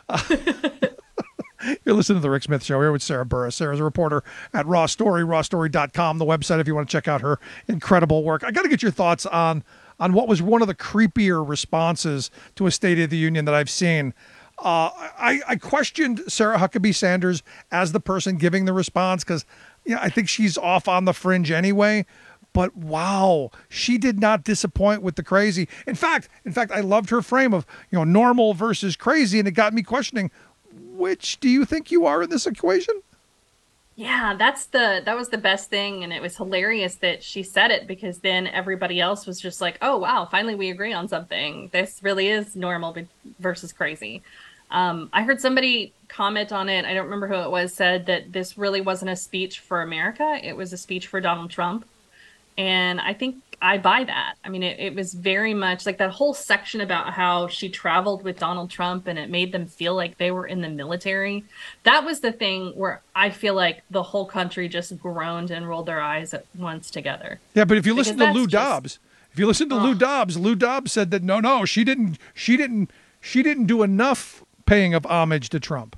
You're listening to The Rick Smith Show here with Sarah Burris. Sarah's a reporter at Raw Story, rawstory.com, the website if you want to check out her incredible work. I got to get your thoughts on what was one of the creepier responses to a State of the Union that I've seen. I questioned Sarah Huckabee Sanders as the person giving the response because I think she's off on the fringe anyway. But wow, she did not disappoint with the crazy. In fact, I loved her frame of normal versus crazy, and it got me questioning, which do you think you are in this equation? Yeah, that was the best thing, and it was hilarious that she said it because then everybody else was just like, "Oh wow, finally we agree on something. This really is normal versus crazy." I heard somebody comment on it. I don't remember who it was. Said that this really wasn't a speech for America; it was a speech for Donald Trump, and I think I buy that. I mean, it was very much like that whole section about how she traveled with Donald Trump and it made them feel like they were in the military. That was the thing where I feel like the whole country just groaned and rolled their eyes at once together. Yeah, but if you listen to Lou Dobbs, Lou Dobbs said that no, she didn't do enough paying of homage to Trump.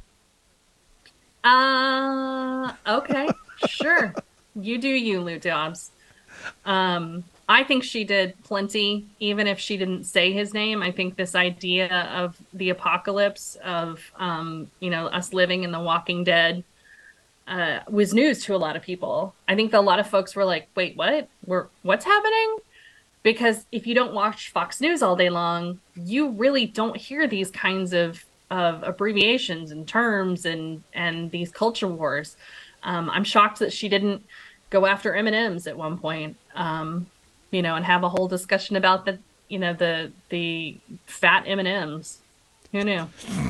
Okay, sure. You do you, Lou Dobbs. I think she did plenty, even if she didn't say his name. I think this idea of the apocalypse of, us living in the Walking Dead was news to a lot of people. I think that a lot of folks were like, wait, what? What's happening? Because if you don't watch Fox News all day long, you really don't hear these kinds of abbreviations and terms and these culture wars. I'm shocked that she didn't go after M&Ms at one point. And have a whole discussion about the fat M&Ms. Who knew?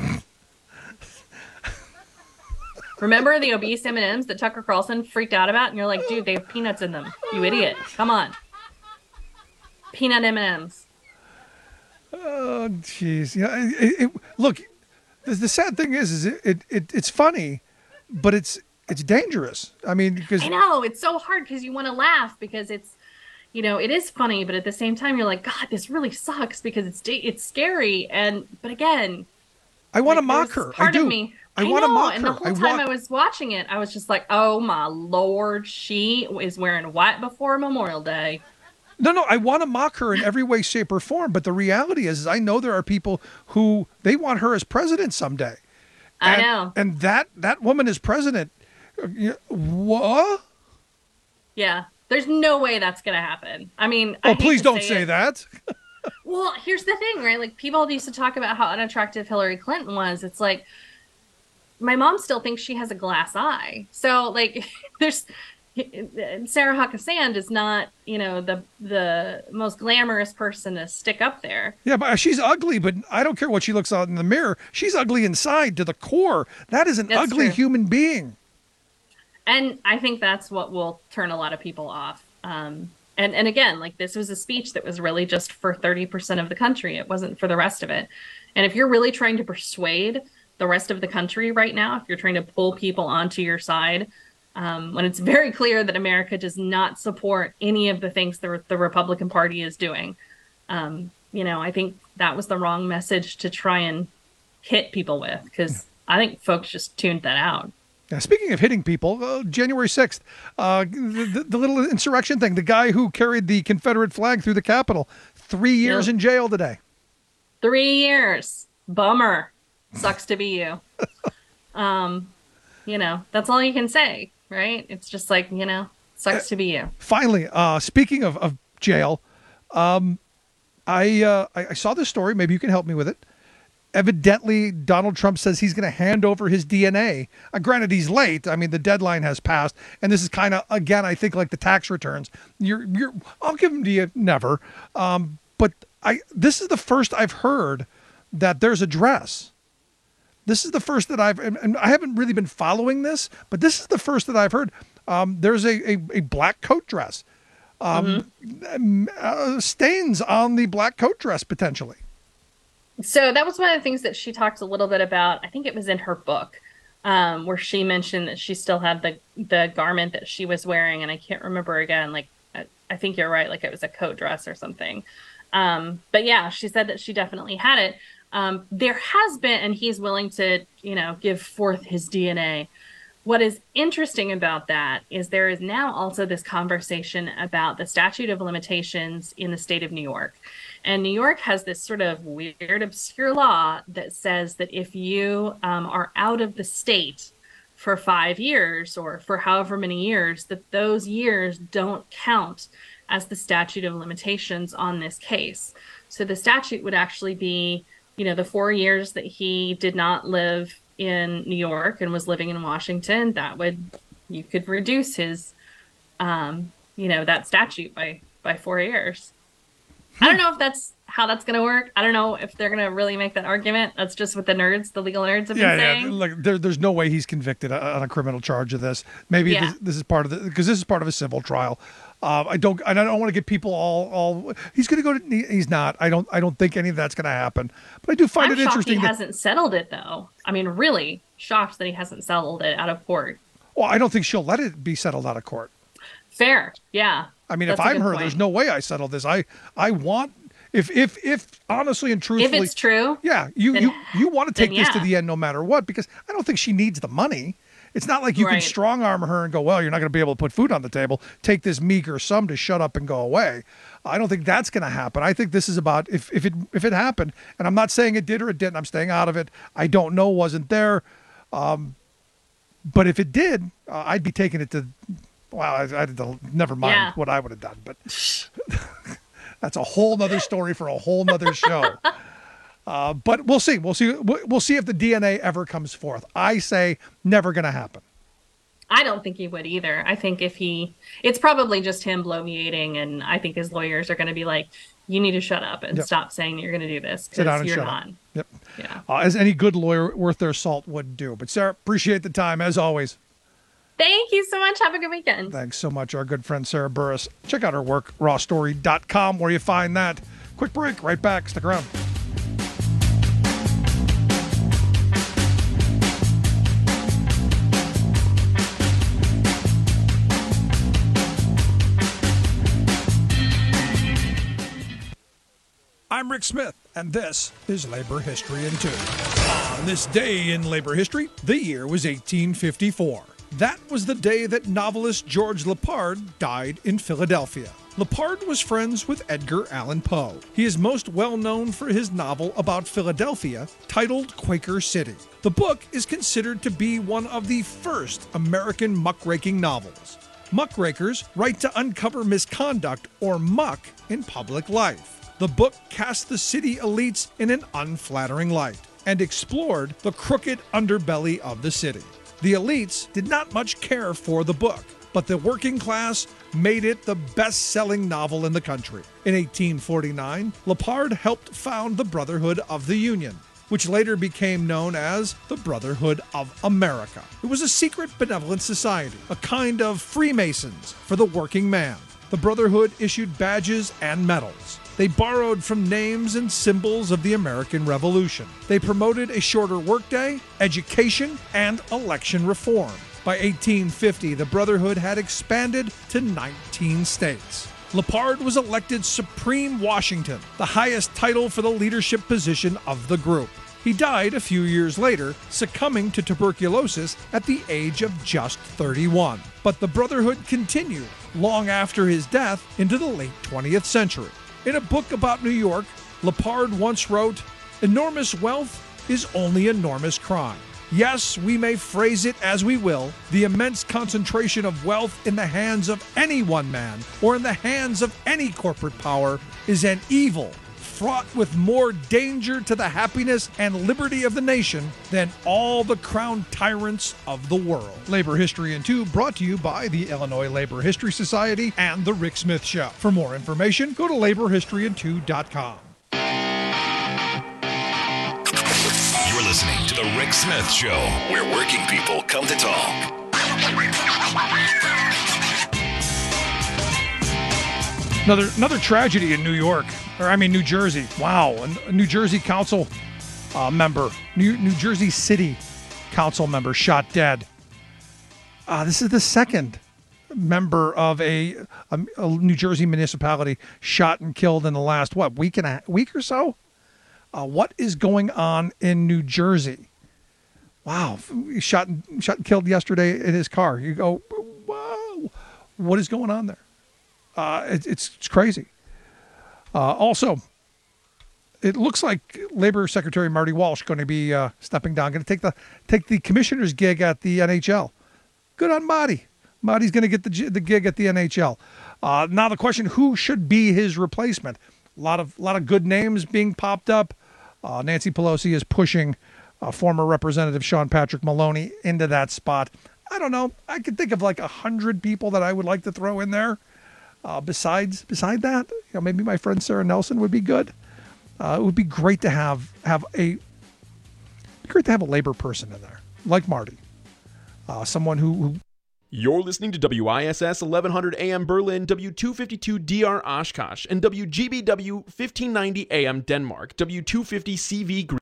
Remember the obese M&Ms that Tucker Carlson freaked out about? And you're like, dude, they have peanuts in them. You idiot. Come on. Peanut M&Ms. Oh, jeez. Look, the sad thing is it's funny, but it's dangerous. I mean, because I know it's so hard because you want to laugh because it's, it is funny, but at the same time, you're like, God, this really sucks because it's scary. But again, I want to mock her. Part of me. I want to mock her. And the whole time I was watching it, I was just like, oh my Lord, she is wearing white before Memorial Day. No, I want to mock her in every way, shape, or form. But the reality is I know there are people who they want her as president someday. I know. And that woman is president. What? Yeah. There's no way that's going to happen. I mean, please don't say that. Well, here's the thing, right? Like, people used to talk about how unattractive Hillary Clinton was. It's like, my mom still thinks she has a glass eye. So, like, Sarah Huckabee is not, the most glamorous person to stick up there. Yeah, but she's ugly, but I don't care what she looks like in the mirror. She's ugly inside to the core. That is an ugly human being. And I think that's what will turn a lot of people off. And again, like, this was a speech that was really just for 30% of the country. It wasn't for the rest of it. And if you're really trying to persuade the rest of the country right now, if you're trying to pull people onto your side, when it's very clear that America does not support any of the things the Republican Party is doing, I think that was the wrong message to try and hit people with, because I think folks just tuned that out. Now, speaking of hitting people, January 6th, the little insurrection thing, the guy who carried the Confederate flag through the Capitol, 3 years in jail today. 3 years. Bummer. Sucks to be you. That's all you can say, right? It's just like, sucks to be you. Finally, speaking of jail, I saw this story. Maybe you can help me with it. Evidently, Donald Trump says he's going to hand over his DNA. Granted, he's late. I mean, the deadline has passed, and this is kind of, again, I think like the tax returns. I'll give them to you never. But this is the first I've heard that there's a dress. This is the first that and I haven't really been following this, but this is the first that I've heard. There's a black coat dress. Stains on the black coat dress potentially. So that was one of the things that she talked a little bit about. I think it was in her book, where she mentioned that she still had the garment that she was wearing. And I can't remember again, like, I think you're right. Like, it was a coat dress or something. But yeah, she said that she definitely had it. There has been, and he's willing to, give forth his DNA. What is interesting about that is there is now also this conversation about the statute of limitations in the state of New York. And New York has this sort of weird, obscure law that says that if you are out of the state for 5 years or for however many years, that those years don't count as the statute of limitations on this case. So the statute would actually be, the 4 years that he did not live in New York and was living in Washington, that would you could reduce his, that statute by 4 years. I don't know if that's how that's going to work. I don't know if they're going to really make that argument. That's just what the legal nerds have been saying. Yeah. Like there's no way he's convicted on a criminal charge of this. Maybe this is part of because this is part of a civil trial. I don't want to get people all. He's going to go. He's not. I don't think any of that's going to happen. But I do find it interesting. He hasn't settled it though. I mean, really shocked that he hasn't settled it out of court. Well, I don't think she'll let it be settled out of court. Fair. Yeah. I mean, if I'm her, there's no way I settle this. I want if honestly and truthfully, if it's true, yeah, you want to take this to the end no matter what, because I don't think she needs the money. It's not like you can strong arm her and go, well, you're not going to be able to put food on the table. Take this meager sum to shut up and go away. I don't think that's going to happen. I think this is about if it happened, and I'm not saying it did or it didn't. I'm staying out of it. I don't know, wasn't there. But if it did, I'd be taking it to. Well, never mind what I would have done, but that's a whole nother story for a whole nother show. But we'll see. We'll see if the DNA ever comes forth. I say never going to happen. I don't think he would either. I think it's probably just him bloviating, and I think his lawyers are going to be like, you need to shut up and stop saying that you're going to do this because you're not. Yep. Yeah. As any good lawyer worth their salt would do. But Sarah, appreciate the time as always. Thank you so much. Have a good weekend. Thanks so much, our good friend Sarah Burris. Check out her work, rawstory.com, where you find that. Quick break, right back. Stick around. I'm Rick Smith, and this is Labor History in 2. On this day in labor history, the year was 1854. That was the day that novelist George Lepard died in Philadelphia. Lepard was friends with Edgar Allan Poe. He is most well known for his novel about Philadelphia, titled Quaker City. The book is considered to be one of the first American muckraking novels. Muckrakers write to uncover misconduct or muck in public life. The book cast the city elites in an unflattering light and explored the crooked underbelly of the city. The elites did not much care for the book, but the working class made it the best-selling novel in the country. In 1849, Lepard helped found the Brotherhood of the Union, which later became known as the Brotherhood of America. It was a secret benevolent society, a kind of Freemasons for the working man. The Brotherhood issued badges and medals. They borrowed from names and symbols of the American Revolution. They promoted a shorter workday, education, and election reform. By 1850, the Brotherhood had expanded to 19 states. Lepard was elected Supreme Washington, the highest title for the leadership position of the group. He died a few years later, succumbing to tuberculosis at the age of just 31. But the Brotherhood continued long after his death into the late 20th century. In a book about New York, Lepard once wrote, "Enormous wealth is only enormous crime. Yes, we may phrase it as we will, the immense concentration of wealth in the hands of any one man or in the hands of any corporate power is an evil fraught with more danger to the happiness and liberty of the nation than all the crowned tyrants of the world." Labor History in 2 brought to you by the Illinois Labor History Society and The Rick Smith Show. For more information, go to laborhistoryin2.com. You're listening to The Rick Smith Show, where working people come to talk. Another tragedy in New Jersey. Wow, a New Jersey council member, New Jersey City council member shot dead. This is the second member of a New Jersey municipality shot and killed in the last week or so. What is going on in New Jersey? Wow, shot and killed yesterday in his car. You go, whoa, what is going on there? It's crazy. Also, it looks like Labor Secretary Marty Walsh going to be stepping down, going to take the commissioner's gig at the NHL. Good on Marty. Marty's going to get the gig at the NHL. Now the question: who should be his replacement? A lot of good names being popped up. Nancy Pelosi is pushing former Representative Sean Patrick Maloney into that spot. I don't know. I could think of like 100 people that I would like to throw in there. Beside that, maybe my friend Sarah Nelson would be good. It would be great to have a labor person in there, like Marty. Someone who. You're listening to WISS 1100 AM Berlin, W252 DR Oshkosh, and WGBW 1590 AM Denmark, W250 CV Green.